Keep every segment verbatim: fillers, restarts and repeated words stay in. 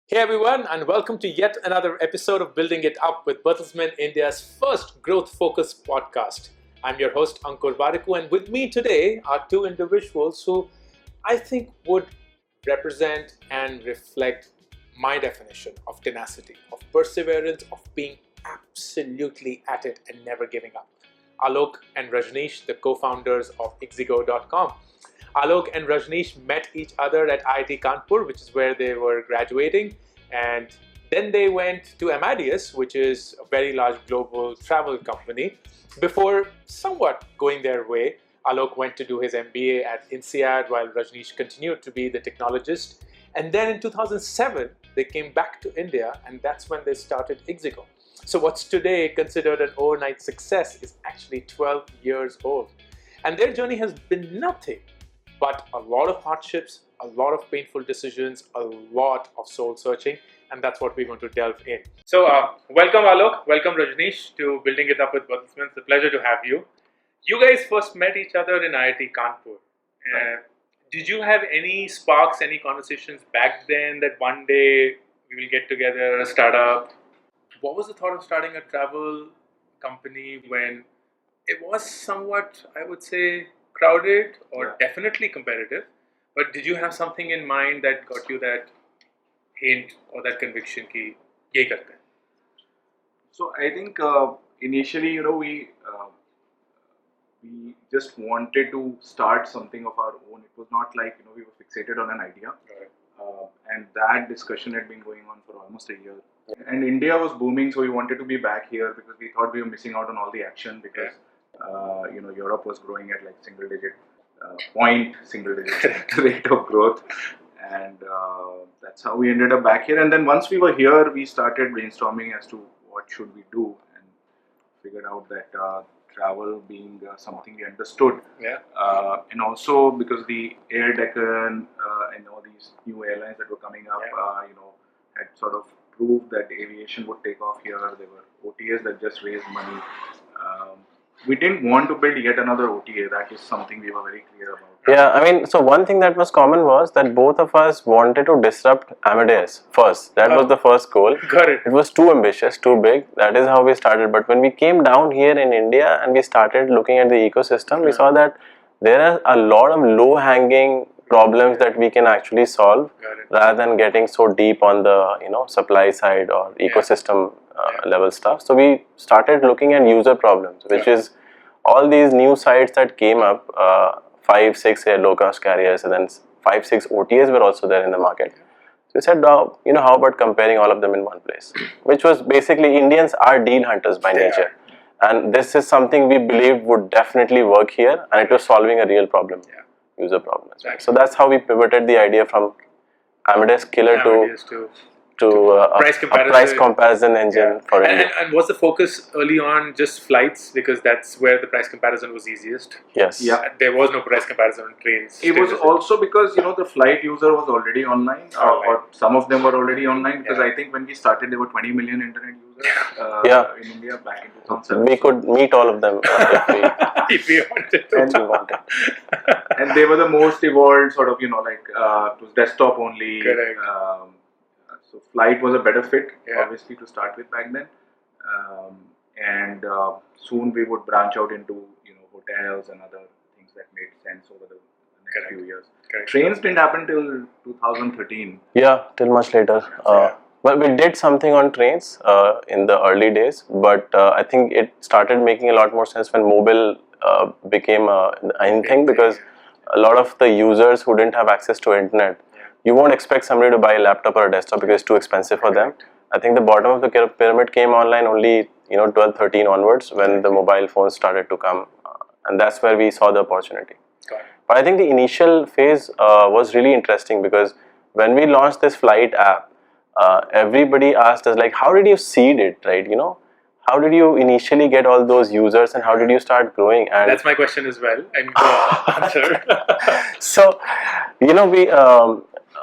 Hey everyone, and welcome to yet another episode of Building It Up with Bertelsmann India's first growth-focused podcast. I'm your host Ankur Variku, and with me today are two individuals who I think would represent and reflect my definition of tenacity, of perseverance, of being absolutely at it and never giving up. Alok and Rajneesh, the co-founders of Ixigo dot com. Alok and Rajneesh met each other at I I T Kanpur, which is where they were graduating, and then they went to Amadeus, which is a very large global travel company. Before somewhat going their way, Alok went to do his M B A at INSEAD while Rajneesh continued to be the technologist. And then in two thousand seven, they came back to India, and that's when they started Ixigo. So what's today considered an overnight success is actually twelve years old. And their journey has been nothing but a lot of hardships, a lot of painful decisions, a lot of soul searching, and that's what we're going to delve in. So, uh, welcome Alok, welcome Rajneesh to Building It Up with Bertelsmann. It's a pleasure to have you. You guys first met each other in I I T Kanpur. Uh, did you have any sparks, any conversations back then that one day we will get together, a startup? What was the thought of starting a travel company when it was somewhat, I would say, crowded or Yeah. definitely competitive? But did you have something in mind that got you that hint or that conviction ki ye karte hain? So I think uh, initially, you know, we uh, we just wanted to start something of our own. It was not like you know we were fixated on an idea, Right. uh, and that discussion had been going on for almost a year. And India was booming, so we wanted to be back here because we thought we were missing out on all the action because uh, you know Europe was growing at like single digit uh, point single digit rate of growth, and uh, that's how we ended up back here. And then once we were here, we started brainstorming as to what should we do, and figured out that uh, travel being uh, something we understood, Yeah. uh, and also because the Air Deccan uh, and all these new airlines that were coming up, Yeah. uh, you know, had sort of proved that aviation would take off here. There were O T As that just raised money. Um, we didn't want to build yet another O T A. That is something we were very clear about. Yeah, I mean, so one thing that was common was that both of us wanted to disrupt Amadeus first. That was Oh. the first goal. Got it. It was too ambitious, too big. That is how we started. But when we came down here in India and we started looking at the ecosystem, we saw that there are a lot of low-hanging problems that we can actually solve Got it. rather than getting so deep on the you know supply side or ecosystem uh, Yeah. level stuff. So we started looking at user problems, which Yeah. is all these new sites that came up. Uh, five, six uh, low-cost carriers, and then five, six O T As were also there in the market. So we said, uh, you know, how about comparing all of them in one place? Which was basically, Indians are deal hunters by They nature. And this is something we believed would definitely work here, and it was solving a real problem, Yeah. user problem. Exactly. So that's how we pivoted the idea from Amadeus Killer Amadeus to to to uh, a, price a comparison. price comparison engine Yeah. for And, India. and, and was the focus early on just flights because that's where the price comparison was easiest? Yes. Yeah. And there was no price comparison on trains. It was also because you know the flight user was already online, uh, Online. or some of them were already online. Because Yeah. I think when we started, there were twenty million internet users uh, Yeah. in India back in two thousand seven. We could meet all of them uh, if we, if we wanted to. if we wanted. And they were the most evolved sort of you know like uh, it was desktop only. Correct. Um, so flight was a better fit, Yeah. obviously, to start with back then. Um, and uh, soon we would branch out into you know hotels and other things that made sense over the next Correct. few years. Correct. Trains didn't happen till two thousand thirteen. Yeah, till much later. Uh, well, we did something on trains uh, in the early days, but uh, I think it started making a lot more sense when mobile uh, became a in thing, because a lot of the users who didn't have access to internet, you won't expect somebody to buy a laptop or a desktop because it's too expensive for them. I think the bottom of the pyramid came online only you know twelve, thirteen onwards when the mobile phones started to come, uh, and that's where we saw the opportunity. Got it. But I think the initial phase uh, was really interesting because when we launched this flight app, uh, everybody asked us like, how did you seed it, right? You know, how did you initially get all those users and how did you start growing? And That's my question as well. And go on, answer. so, you know, we um,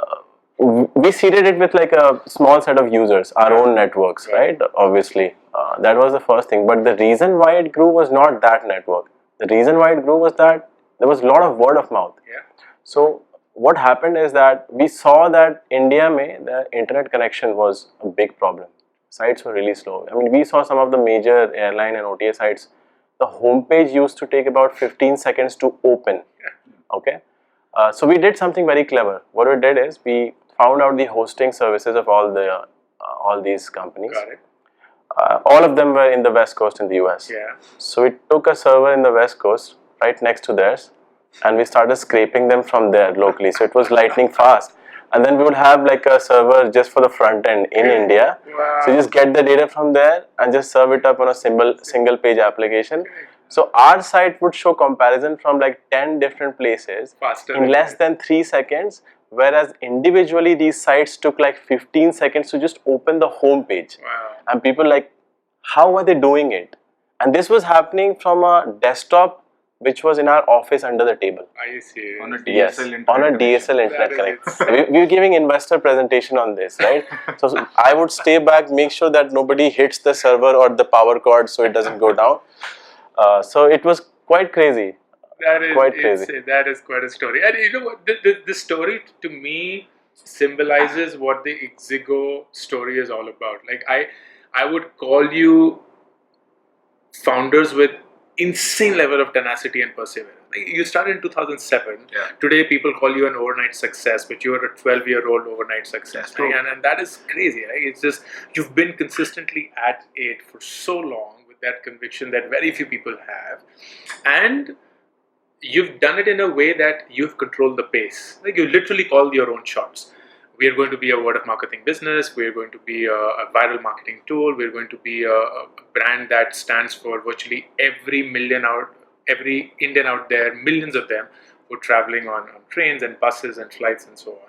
uh, we seeded it with like a small set of users, our own networks, right? Obviously, uh, that was the first thing. But the reason why it grew was not that network. The reason why it grew was that there was a lot of word of mouth. Yeah. So what happened is that we saw that India mein the internet connection was a big problem. Sites were really slow. I mean, we saw some of the major airline and O T A sites. The homepage used to take about fifteen seconds to open. Okay, uh, so we did something very clever. What we did is we found out the hosting services of all the uh, all these companies. Got it. Uh, all of them were in the West Coast in the U S. Yeah. So we took a server in the West Coast right next to theirs, and we started scraping them from there locally. So it was lightning fast. And then we would have like a server just for the front end in India. Wow. So you just get the data from there and just serve it up on a single single page application. So our site would show comparison from like ten different places Faster in less than three seconds, whereas individually these sites took like fifteen seconds to just open the home page. Wow. And people like, how are they doing it? And this was happening from a desktop which was in our office under the table. Are you serious? On a D S L Yes, internet on a connection. D S L internet That is connection. we, we were giving investor presentation on this, right? So, so I would stay back, make sure that nobody hits the server or the power cord so it doesn't go down. Uh, so it was quite crazy. That is Quite crazy. insane. That is quite a story. And you know what? The, the, the story to me symbolizes what the Ixigo story is all about. Like I, I would call you founders with insane level of tenacity and perseverance. Like you started in two thousand seven. Yeah. Today, people call you an overnight success, but you are a twelve-year-old overnight success. True. Right? And, and that is crazy. Right? It's just you've been consistently at it for so long with that conviction that very few people have, and you've done it in a way that you've controlled the pace. Like you literally called your own shots. We are going to be a word of marketing business. We are going to be a, a viral marketing tool. We are going to be a, a brand that stands for virtually every million out, every Indian out there, millions of them who are traveling on, on trains and buses and flights and so on.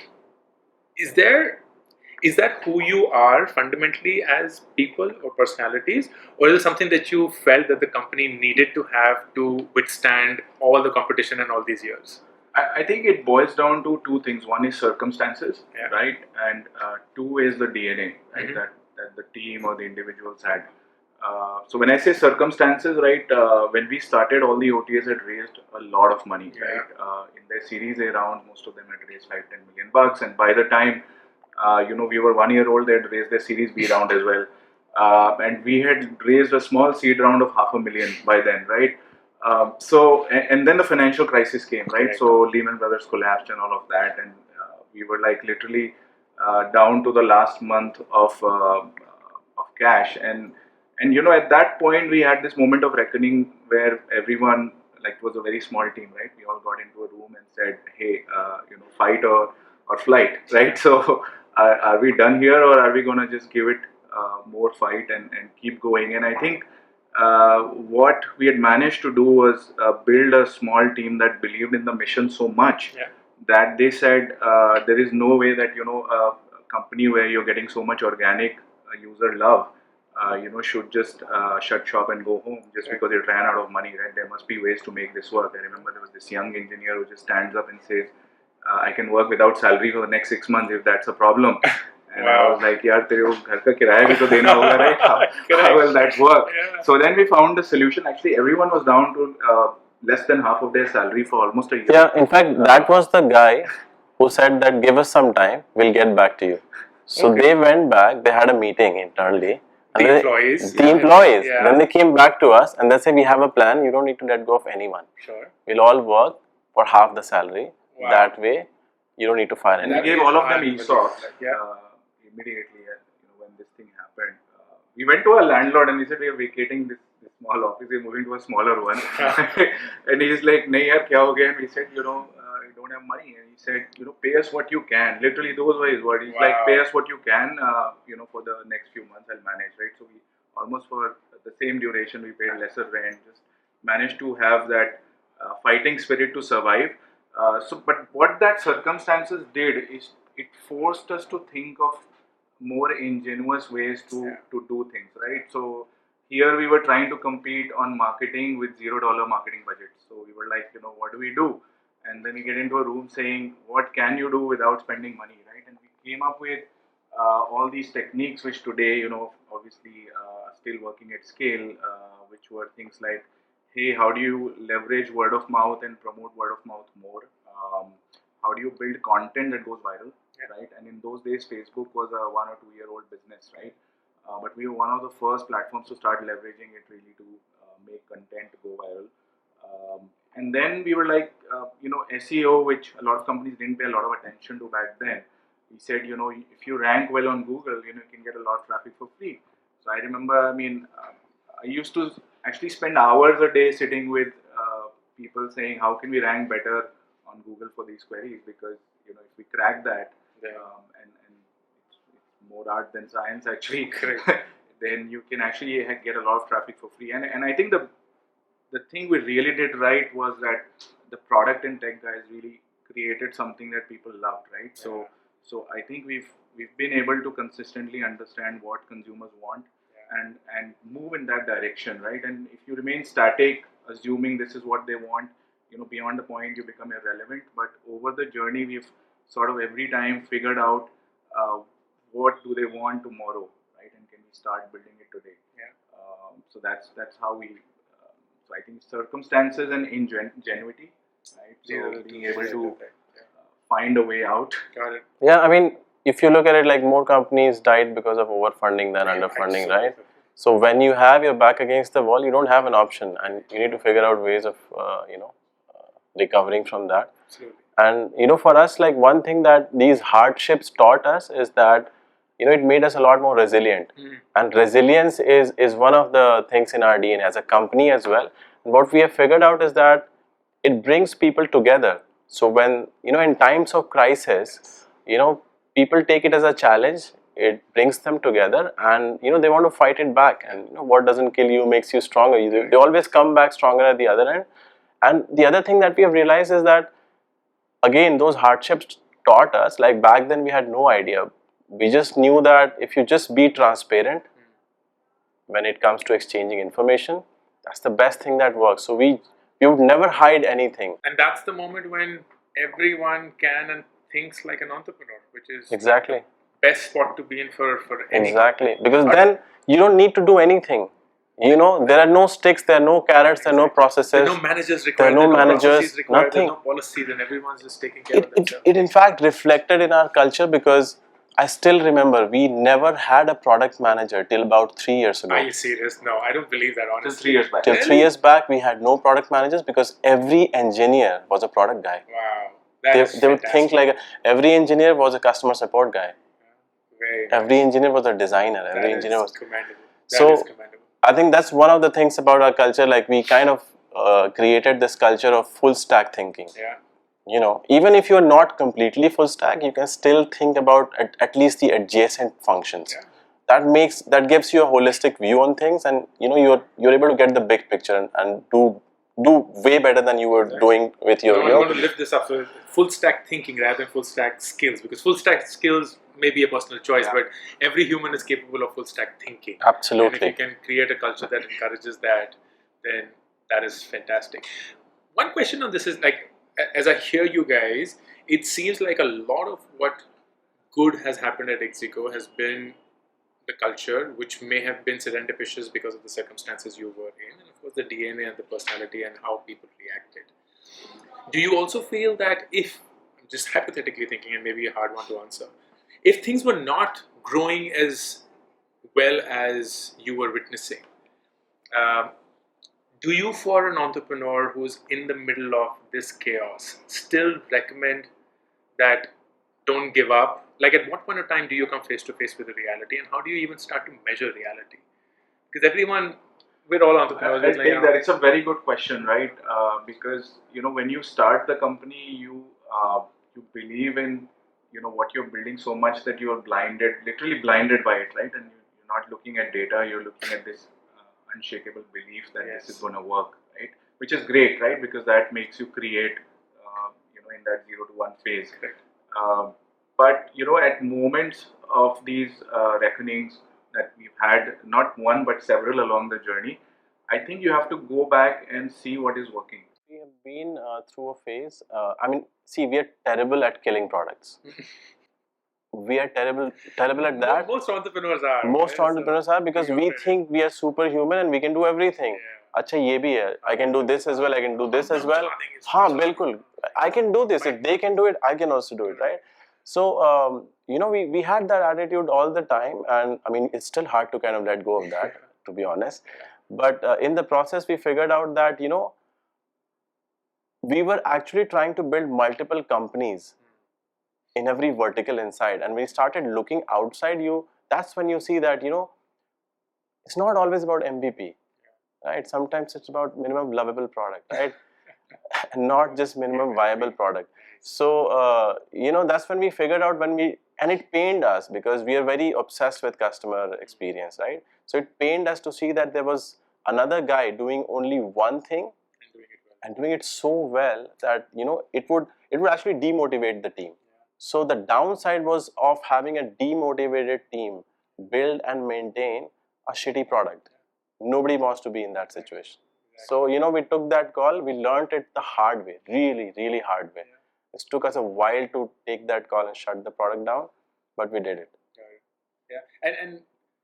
Is there, is that who you are fundamentally as people or personalities, or is it something that you felt that the company needed to have to withstand all the competition and all these years? I, I think it boils down to two things. One is circumstances, Yeah. right? And uh, two is the D N A, right? Mhm. That, that the team or the individuals had. Uh, so when I say circumstances, right, uh, when we started, all the O T As had raised a lot of money, Yeah. right? Uh, in their Series A round, most of them had raised five, ten million bucks, and by the time, uh, you know, we were one year old, they had raised their Series B round as well, uh, and we had raised a small seed round of half a million by then, right? Um, so, and, and then the financial crisis came, right? Right. So Lehman Brothers collapsed and all of that, and uh, we were like literally uh, down to the last month of uh, of cash, and and you know at that point we had this moment of reckoning where everyone, like, it was a very small team, right? We all got into a room and said, hey, uh, you know, fight or or flight, right? So are, are we done here, or are we gonna just give it uh, more fight and and keep going? And I think. Uh, what we had managed to do was uh, build a small team that believed in the mission so much Yeah. that they said uh, there is no way that you know a, a company where you're getting so much organic uh, user love, uh, you know, should just uh, shut shop and go home just Right. because it ran out of money. Right? There must be ways to make this work. I remember there was this young engineer who just stands up and says, uh, "I can work without salary for the next six months if that's a problem." And I Wow. was like, यार तेरे को घर का किराया भी तो देना होगा, right? How, Correct. how will that work? Yeah. So then we found the solution. Actually, everyone was down to uh, less than half of their salary for almost a year. Yeah, in fact, that was the guy who said that give us some time, we'll get back to you. So Okay. they went back, they had a meeting internally. The they- employees. The Yeah. employees. Yeah. Then they came back to us and they said, we have a plan, you don't need to let go of anyone. Sure. We'll all work for half the salary. Wow. That way, you don't need to fire We anyone. That gave is all of them unbelievable. ESOPs Yeah. uh, immediately, uh, you know, when this thing happened. Uh, we went to our landlord and we said, we are vacating this, this small office, we're moving to a smaller one. And he's like, nahi yaar, kya ho gaya? And we said, you know, uh, I don't have money. And he said, you know, pay us what you can. Literally, those were his words. He's Wow. like, pay us what you can, uh, you know, for the next few months, I'll manage, right? So we almost for the same duration, we paid lesser rent, just managed to have that uh, fighting spirit to survive. Uh, so, but what that circumstances did is it forced us to think of more ingenuous ways to, Yeah. to do things, right? So here we were trying to compete on marketing with zero dollar marketing budgets. So we were like, you know, what do we do? And then we get into a room saying, what can you do without spending money, right? And we came up with uh, all these techniques, which today, you know, obviously uh, are still working at scale, uh, which were things like, hey, how do you leverage word of mouth and promote word of mouth more? Um, how do you build content that goes viral, Yeah. right? And in those days, Facebook was a one or two year old business, right? Uh, but we were one of the first platforms to start leveraging it really to uh, make content go viral. Um, and then we were like, uh, you know, S E O, which a lot of companies didn't pay a lot of attention to back then. We said, you know, if you rank well on Google, you know, you can get a lot of traffic for free. So I remember, I mean, uh, I used to actually spend hours a day sitting with uh, people saying, how can we rank better on Google for these queries? Because, you know, if we crack that, Yeah. um, and, and it's, it's more art than science actually, Correct. then you can actually ha- get a lot of traffic for free. And, and I think the the thing we really did right was that the product and tech guys really created something that people loved, right? So, Yeah. so I think we've we've been able to consistently understand what consumers want, Yeah. and and move in that direction, right? And if you remain static, assuming this is what they want, you know, beyond the point you become irrelevant. But over the journey, we've sort of every time figured out uh, what do they want tomorrow, right? And can we start building it today? Yeah. Um, so that's that's how we. Um, so I think circumstances and ingenuity, right? These are So the being two able things I to think. Yeah. uh, find a way out. Got it. Yeah, I mean, if you look at it, like more companies died because of overfunding than underfunding, right? Absolutely. So when you have your back against the wall, you don't have an option, and you need to figure out ways of, uh, you know, uh, recovering from that. Absolutely. And you know, for us, like one thing that these hardships taught us is that, you know, it made us a lot more resilient. Mm. And resilience is is one of the things in our D N A as a company as well. And what we have figured out is that it brings people together. So when, you know, in times of crisis, you know, people take it as a challenge. It brings them together, and you know, they want to fight it back. And you know, what doesn't kill you makes you stronger. You, they always come back stronger at the other end. And the other thing that we have realized is that, again, those hardships taught us, like back then we had no idea. We just knew that if you just be transparent when it comes to exchanging information, that's the best thing that works. So we, we would never hide anything. And that's the moment when everyone can and thinks like an entrepreneur, which is Exactly. best spot to be in for, for any. Exactly. Because then you don't need to do anything. You know, there are no sticks, there are no carrots, there are no processes. There are no managers required, no there are no managers, processes required, nothing. there are no policies, and everyone's just taking care It, of it, themselves. it in fact reflected in our culture, because I still remember we never had a product manager till about three years ago. Are you serious? No, I don't believe that, honestly. Till three years back. Till Really? three years back, we had no product managers because every engineer was a product guy. Wow. That They, is they would fantastic. think like every engineer was a customer support guy. Very Every engineer was a designer. That Every is engineer was. commendable. That So- is commendable. I think that's one of the things about our culture. Like we kind of uh, created this culture of full stack thinking. Yeah. You know, even if you're not completely full stack, you can still think about at, at least the adjacent functions. Yeah. That makes that gives you a holistic view on things, and you know you're you're able to get the big picture and, and do do way better than you were Exactly. doing with your. No, You I know, want to lift this up. So full stack thinking rather than full stack skills, because full stack skills may be a personal choice, Yeah. but every human is capable of full stack thinking. absolutely. And if you can create a culture that encourages that, then that is fantastic. One question on this is like, a- as I hear you guys, it seems like a lot of what good has happened at Ixigo has been the culture, which may have been serendipitous because of the circumstances you were in, and of course the D N A and the personality and how people reacted. Do you also feel that if, I'm just hypothetically thinking, and maybe a hard one to answer, if things were not growing as well as you were witnessing, um, do you, for an entrepreneur who's in the middle of this chaos, still recommend that don't give up? Like, at what point of time do you come face to face with the reality, and how do you even start to measure reality? Because everyone, we're all entrepreneurs. I we're like, think you know, that it's a very good question, right? Uh, because you know when you start the company, you uh, you believe in you know what you're building so much that you are blinded, literally blinded by it, right? And you, you're not looking at data; you're looking at this uh, unshakable belief that Yes. this is going to work, right? Which is great, right? Because that makes you create, uh, you know, in that zero to one phase. Correct. Um, but you know, at moments of these uh, reckonings that we've had, not one but several along the journey, I think you have to go back and see what is working. We have been uh, through a phase. Uh, I mean, see, we are terrible at killing products. We are terrible, terrible at that. Most entrepreneurs are. Most right? So, entrepreneurs are, because you're we right. think we are superhuman and we can do everything. Yeah. अच्छा ये भी है, I can do this as well, I can do this as well. हाँ बिल्कुल, I can do this. If they can do it, I can also do it, right? So um, you know, we we had that attitude all the time, and I mean, it's still hard to kind of let go of that, to be honest. But uh, in the process, we figured out that you know, we were actually trying to build multiple companies in every vertical inside, and we started looking outside you. That's when you see that you know, it's not always about M V P, right? Sometimes it's about minimum lovable product, right? And not just minimum viable product. So uh, you know, that's when we figured out when we, and it pained us because we are very obsessed with customer experience, right? So it pained us to see that there was another guy doing only one thing and doing it so well that you know, it would it would actually demotivate the team. So the downside was of having a demotivated team build and maintain a shitty product. Nobody wants to be in that situation. So you know, we took that call. We learned it the hard way, really, really hard way. It took us a while to take that call and shut the product down, but we did it. Yeah, and and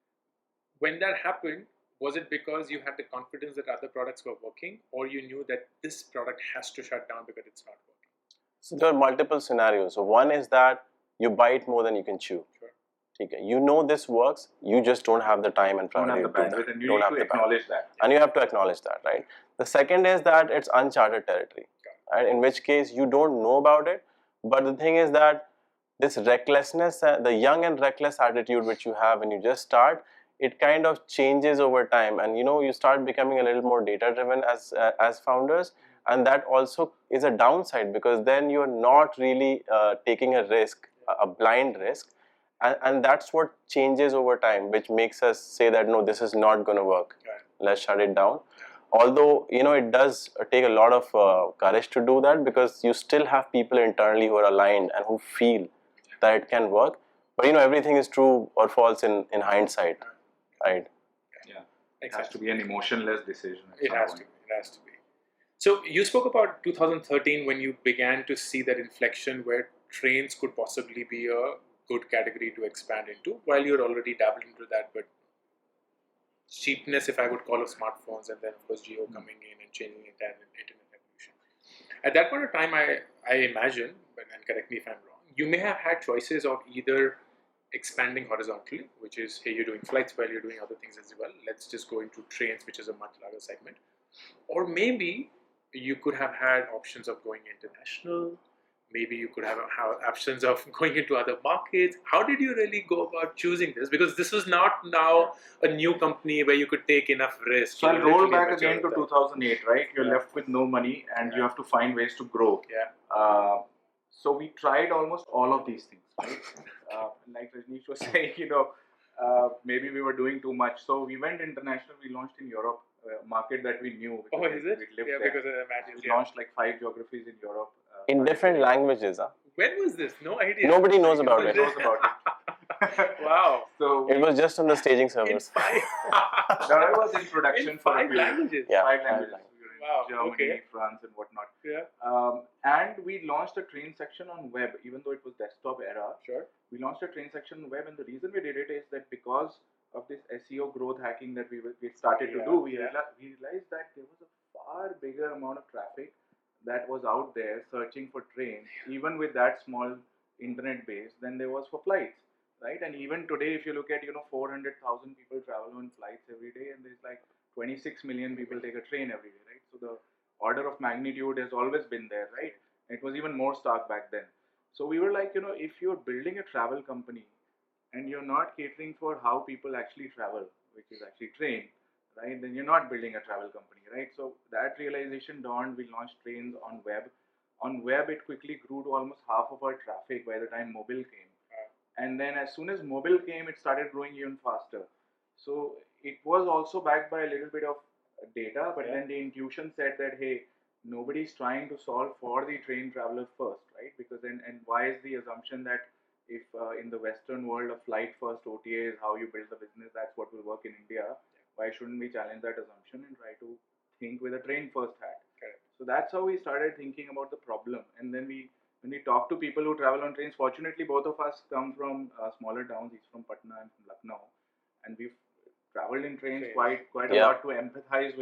when that happened, was it because you had the confidence that other products were working, or you knew that this product has to shut down because it's not working? So there are multiple scenarios. So one is that you bite more than you can chew. Sure. Okay. You know this works, you just don't have the time and Don't have priority the to do bandwidth, that. and you Don't need have to the acknowledge bandwidth. that. And you have to acknowledge that, right? The second is that it's uncharted territory, right? In which case you don't know about it, but the thing is that this recklessness, uh, the young and reckless attitude which you have when you just start, it kind of changes over time, and you know, you start becoming a little more data driven as uh, as founders, and that also is a downside because then you're not really uh, taking a risk, a blind risk, and, and that's what changes over time, which makes us say that no, this is not going to work. Right. Let's shut it down. Although you know, it does take a lot of uh, courage to do that because you still have people internally who are aligned and who feel that it can work. But you know, everything is true or false in, in hindsight, right? Yeah, it has to be an emotionless decision. At It some has point. to be. It has to be. So you spoke about two thousand thirteen when you began to see that inflection where trains could possibly be a good category to expand into, while you're already dabbling into that, but cheapness, if I would call, of smartphones, and then of course Jio coming in and changing the entire internet revolution. At that point of time, I, I imagine, but and correct me if I'm wrong, you may have had choices of either expanding horizontally, which is, hey, you're doing flights while you're doing other things as well. Let's just go into trains, which is a much larger segment. Or maybe you could have had options of going international. Maybe you could have, have options of going into other markets. How did you really go about choosing this? Because this was not now a new company where you could take enough risk. So You I'll were roll literally back mature again to with two that. thousand eight, right? You're Yeah. left with no money and Yeah. you have to find ways to grow. Yeah. Uh, so we tried almost all of these things, right? uh, like Rajneesh was saying, you know, uh, maybe we were doing too much. So we went international. We launched in Europe, a market that we knew. Oh, because is we, it? we lived Yeah, there. because I imagine. We Yeah. launched like five geographies in Europe. Uh, In different languages, huh? When was this? No idea. Nobody knows Like, about nobody it. knows about it. Wow. So It was just on the staging In servers. five. no, it was in production In for a five few years. languages. Yeah. Five five languages. languages. We were in Wow, Germany, okay. France, and whatnot. Yeah. Um, and we launched a train section on web, even though it was desktop era. Sure. We launched a train section on web, and the reason we did it is that because of this S E O growth hacking that we, we started Yeah, to do, we, yeah. reali- we realized that there was a far bigger amount of traffic that was out there searching for trains, even with that small internet base, than there was for flights, right? And even today, if you look at, you know, four hundred thousand people travel on flights every day, and there's like twenty-six million people take a train every day, right? So the order of magnitude has always been there, right? It was even more stark back then. So we were like, you know, if you're building a travel company and you're not catering for how people actually travel, which is actually train, right, then you're not building a travel company, right? So that realization dawned. We launched trains on web. On web, it quickly grew to almost half of our traffic by the time mobile came. And then as soon as mobile came, it started growing even faster. So it was also backed by a little bit of data, but Yeah. then the intuition said that, hey, nobody's trying to solve for the train traveler first, right? Because then, and why is the assumption that if uh, in the Western world a flight first O T A is how you build the business, that's what will work in India. Why shouldn't we challenge that assumption and try to think with a train first hat? Correct. So that's how we started thinking about the problem. And then we, when we talk to people who travel on trains, fortunately both of us come from uh, smaller towns. He's from Patna and from Lucknow, and we've traveled in trains Trains. quite quite a Yeah. lot to empathize with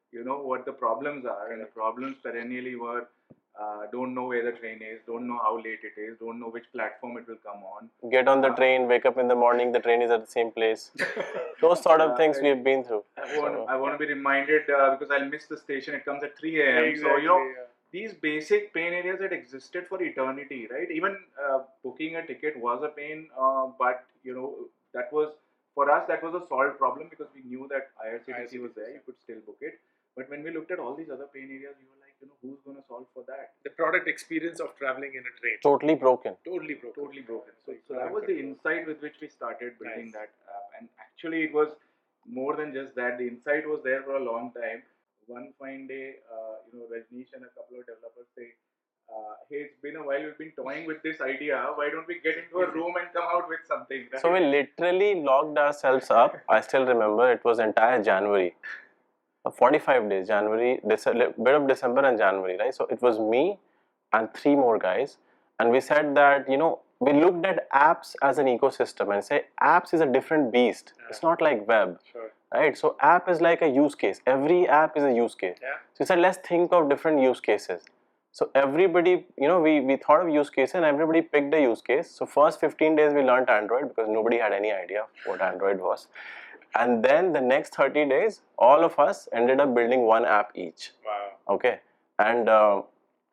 you know what the problems are, and the problems perennially were uh, don't know where the train is, don't know how late it is, don't know which platform it will come on. Get on the Uh, train, wake up in the morning, the train is at the same place. Those sort of Uh, things we've been through. I want, So, I want to be reminded uh, because I'll miss the station. It comes at three a.m. So you know these basic pain areas that existed for eternity, right? Even uh, booking a ticket was a pain, uh, but you know that was for us that was a solved problem because we knew that I R C T C was there. You could still book it. But when we looked at all these other pain areas, we were like, you know, who's going to solve for that? The product experience of traveling in a train. totally broken. Totally broken. Totally broken. So, Like, so no that one was the control. insight with which we started building Nice. that app. And actually, it was more than just that. The insight was there for a long time. One fine day, uh, you know, Rajneesh and a couple of developers say, uh, "Hey, it's been a while. We've been toying with this idea. Why don't we get into a room and come out with something?" Right? So we literally locked ourselves up. I still remember it was entire January. Uh, forty-five days, January, Dece- bit of December and January, right? So it was me and three more guys, and we said that, you know, we looked at apps as an ecosystem and say apps is a different beast. It's not like web, Sure. right? So app is like a use case. Every app is a use case. Yeah. So we said let's think of different use cases. So everybody, you know, we, we thought of use case and everybody picked a use case. So first fifteen days we learned Android because nobody had any idea what Android was. And then the next thirty days, all of us ended up building one app each. Wow. Okay. And uh,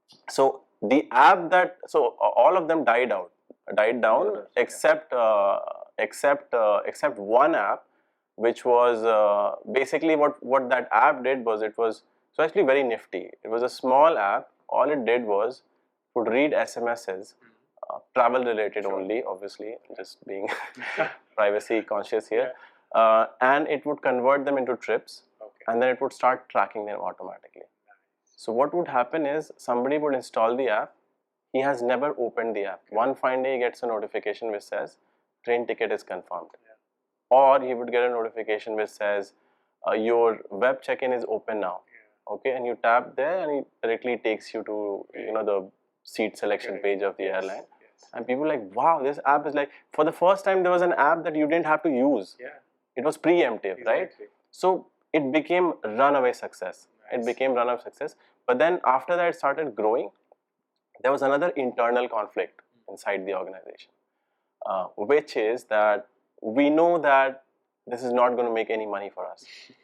so the app that, so all of them died out, died down, Others, except, uh, except, uh, except one app, which was uh, basically what, what that app did was it was, so actually very nifty. It was a small app. All it did was would read S M Ses, uh, travel related only, obviously, just being privacy conscious here. Uh, and it would convert them into trips, Okay. and then it would start tracking them automatically. So what would happen is somebody would install the app. He has never opened the app. One fine day he gets a notification which says train ticket is confirmed, Yeah. or he would get a notification which says uh, your web check-in is open now. Yeah. Okay, and you tap there and it directly takes you to, you know, the seat selection Correct. page of the Yes. airline. Yes. And people were like, wow, this app is like, for the first time there was an app that you didn't have to use. Yeah. It was preemptive, right? Exactly. So it became runaway success. Nice. It became runaway success. But then after that it started growing. There was another internal conflict inside the organization, uh, which is that we know that this is not going to make any money for us.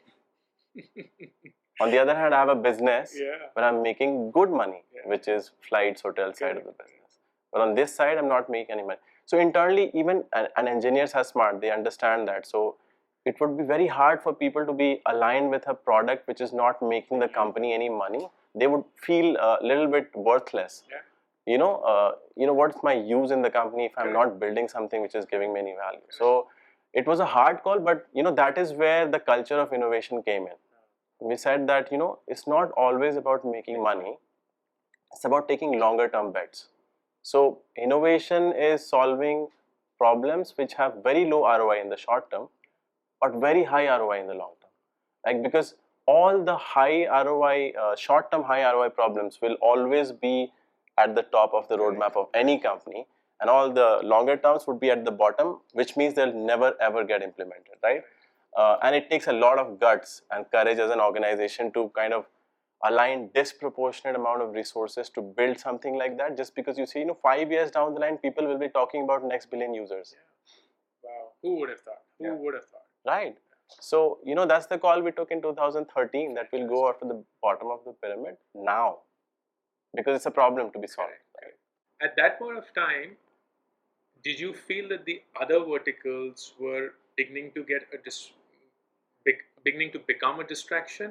On the other hand, I have a business Yeah. where I'm making good money, Yeah. which is flights, hotel side of the Correct. business. But on this side, I'm not making any money. So internally, even and, and engineers are smart. They understand that. So it would be very hard for people to be aligned with a product which is not making the company any money. They would feel a little bit worthless. Yeah. You know, uh, you know, what's my use in the company if I'm Correct. not building something which is giving me any value? So it was a hard call, but you know, that is where the culture of innovation came in. We said that, you know, it's not always about making money. It's about taking longer term bets. So innovation is solving problems which have very low R O I in the short term, but very high R O I in the long term. Like, because all the high R O I, uh, short term high R O I problems will always be at the top of the roadmap of any company, and all the longer terms would be at the bottom, which means they'll never ever get implemented, right? Uh, and it takes a lot of guts and courage as an organization to kind of align disproportionate amount of resources to build something like that, just because you see, you know, five years down the line, people will be talking about next billion users. Yeah. Wow. Who would have thought? Who Yeah. would have thought? Right. So, you know, that's the call we took in two thousand thirteen, that we'll go after the bottom of the pyramid now, because it's a problem to be solved. Correct. At that point of time, did you feel that the other verticals were beginning to get a dis- big, beginning to become a distraction,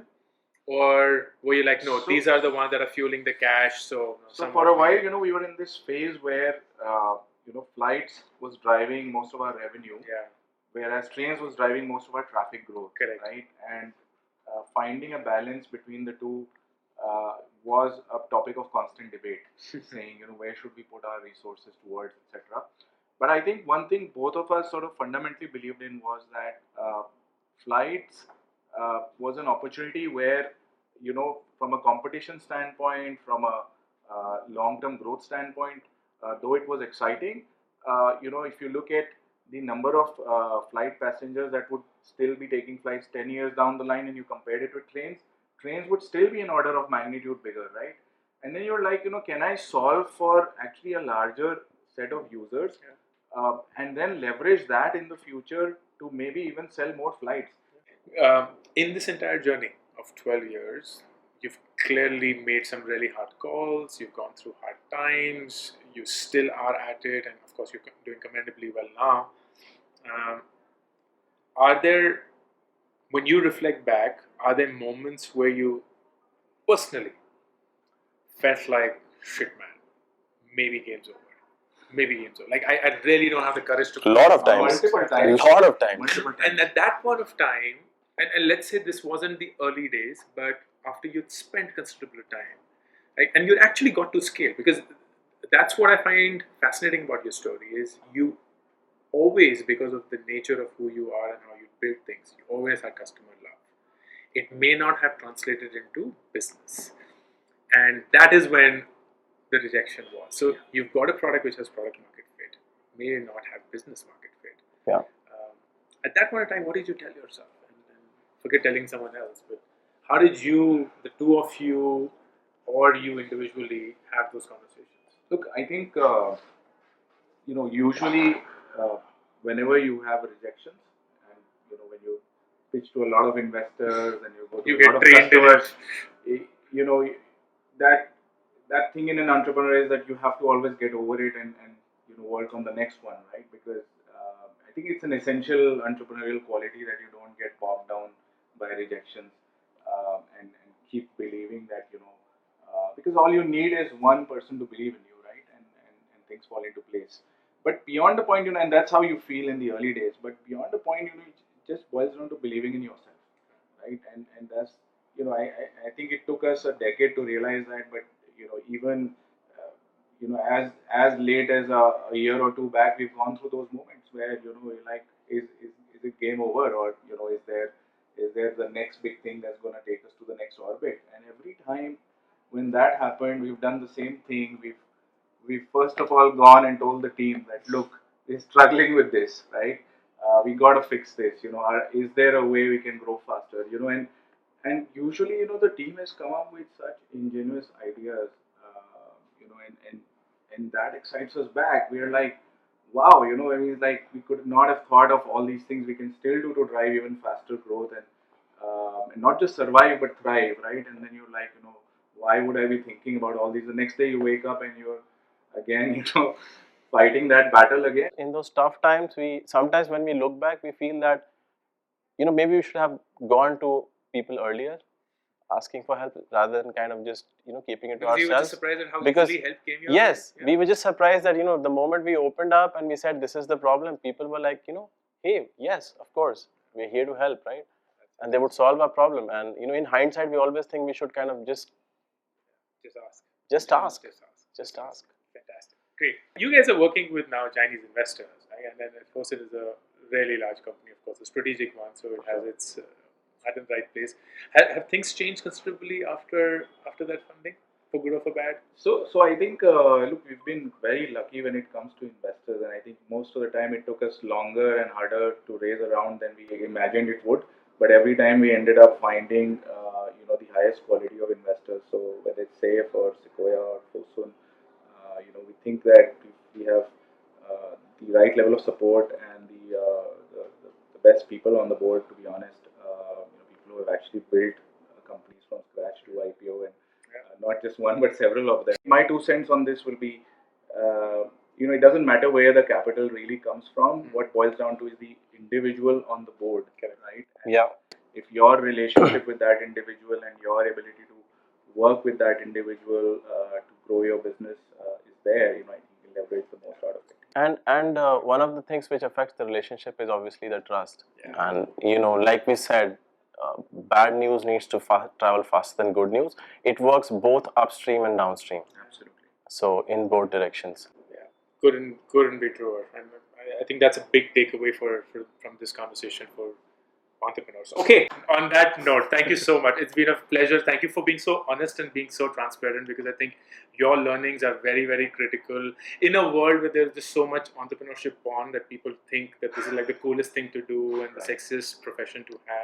or were you like, no, So- these are the ones that are fueling the cash? So, So somewhat for a while, maybe- you know, we were in this phase where uh, you know flights was driving most of our revenue, yeah, whereas trains was driving most of our traffic growth. Correct. Right, and uh, finding a balance between the two uh, was a topic of constant debate. Saying, you know, where should we put our resources towards, et cetera. But I think one thing both of us sort of fundamentally believed in was that uh, flights uh, was an opportunity where, you know, from a competition standpoint, from a uh, long-term growth standpoint, uh, though it was exciting, uh, you know, if you look at the number of uh, flight passengers that would still be taking flights ten years down the line and you compared it with trains, trains would still be an order of magnitude bigger, right? And then you're like, you know, can I solve for actually a larger set of users, uh, and then leverage that in the future to maybe even sell more flights? Um, in this entire journey of twelve years, you've clearly made some really hard calls, you've gone through hard times, you still are at it, and of course, you're doing commendably well now. Um, are there, when you reflect back, are there moments where you personally felt like, shit, man, maybe game's over? Maybe game's over. Like, I, I really don't have the courage to. A lot of times. Multiple times. A lot of times. Multiple times. And at that point of time, and, and let's say this wasn't the early days, but after you'd spent considerable time, right, and you actually got to scale, because that's what I find fascinating about your story is you always, because of the nature of who you are and how you build things, you always had customer love. It may not have translated into business, and that is when the rejection was. So you've got a product which has product market fit, may not have business market fit. Yeah. Um, at that point in time, what did you tell yourself? And, and forget telling someone else, but how did you, the two of you, or you individually, have those conversations? Look, I think, uh, you know, usually uh, whenever you have rejections, and, you know, when you pitch to a lot of investors and you go to You a get lot of trained in customers, eh, you know, that that thing in an entrepreneur is that you have to always get over it and, and you know, work on the next one, right? Because uh, I think it's an essential entrepreneurial quality that you don't get bogged down by rejections, um, and, and keep believing that, you know, uh, because all you need is one person to believe in you, right? And, and, and things fall into place. But beyond the point, you know, and that's how you feel in the early days, but beyond the point, you know, it just boils down to believing in yourself, right? And and that's, you know, I, I, I think it took us a decade to realize that, but, you know, even, uh, you know, as as late as a, a year or two back, we've gone through those moments where, you know, you're like, is, is, is it game over, or, you know, is there is there the next big thing that's going to take us to the next orbit? And every time when that happened, we've done the same thing. We've we've first of all gone and told the team that, look, we're struggling with this, right? Uh, we got to fix this. You know, are, is there a way we can grow faster? You know, and and usually, you know, the team has come up with such ingenious ideas. Uh, you know, and and and that excites us back. We're like, wow, you know, I mean, like we could not have thought of all these things we can still do to drive even faster growth, and um, and not just survive but thrive, right? And then you're like, you know, why would I be thinking about all these? The next day you wake up and you're again, you know, fighting that battle again. In those tough times, we sometimes when we look back, we feel that, you know, maybe we should have gone to people earlier, asking for help rather than kind of just, you know, keeping it to Because you were just ourselves. surprised at how Because- easily help came your Yes, way. Yeah. we were just surprised that, you know, the moment we opened up and we said this is the problem, people were like, you know, hey, yes, of course, we're here to help, right? And they would solve our problem. And, you know, in hindsight, we always think we should kind of just Just ask. just ask, Just ask. just ask. Fantastic. Great. You guys are working with now Chinese investors, right? And then, of course, it is a really large company, of course, a strategic one, so it has its uh, at the right place. Have, have things changed considerably after after that funding, for good or for bad? So, so I think, uh, look, we've been very lucky when it comes to investors, and I think most of the time it took us longer and harder to raise a round than we imagined it would. But every time we ended up finding, uh, you know, the highest quality of investors. So whether it's Safe or Sequoia or Fosun, uh, you know, we think that we have uh, the right level of support and the, uh, the, the the best people on the board. To be honest, uh, you know, people who have actually built uh, companies from scratch to I P O, and uh, not just one but several of them. My two cents on this will be, uh, you know, it doesn't matter where the capital really comes from. What boils down to is the individual on the board, right? And Yeah. if your relationship with that individual and your ability to work with that individual uh, to grow your business uh, is there, you know, I think you can leverage the most out of it. And and uh, one of the things which affects the relationship is obviously the trust. Yeah. And, you know, like we said, uh, bad news needs to fa- travel faster than good news. It works both upstream and downstream. Absolutely. So in both directions. Yeah, couldn't couldn't be truer. And I, I think that's a big takeaway for, for from this conversation for entrepreneurs. Okay, on that note, thank you so much. It's been a pleasure. Thank you for being so honest and being so transparent, because I think your learnings are very, very critical in a world where there's just so much entrepreneurship porn that people think that this is like the coolest thing to do and the sexiest profession to have.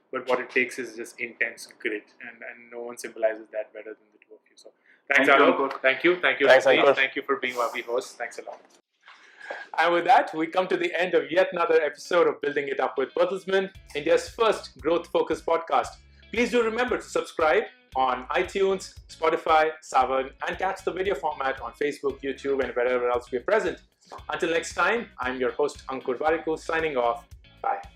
but what it takes is just intense grit, and, and no one symbolizes that better than the two of you. So thanks, Thank you, Alok. Ankur. Thank you. Thank you, Thanks, Satish. Ankur. Thank you for being our host. Thanks a lot. And with that, we come to the end of yet another episode of Building It Up with Bertelsmann, India's first growth-focused podcast. Please do remember to subscribe on iTunes, Spotify, Saavn, and catch the video format on Facebook, YouTube, and wherever else we're present. Until next time, I'm your host, Ankur Warikoo, signing off. Bye.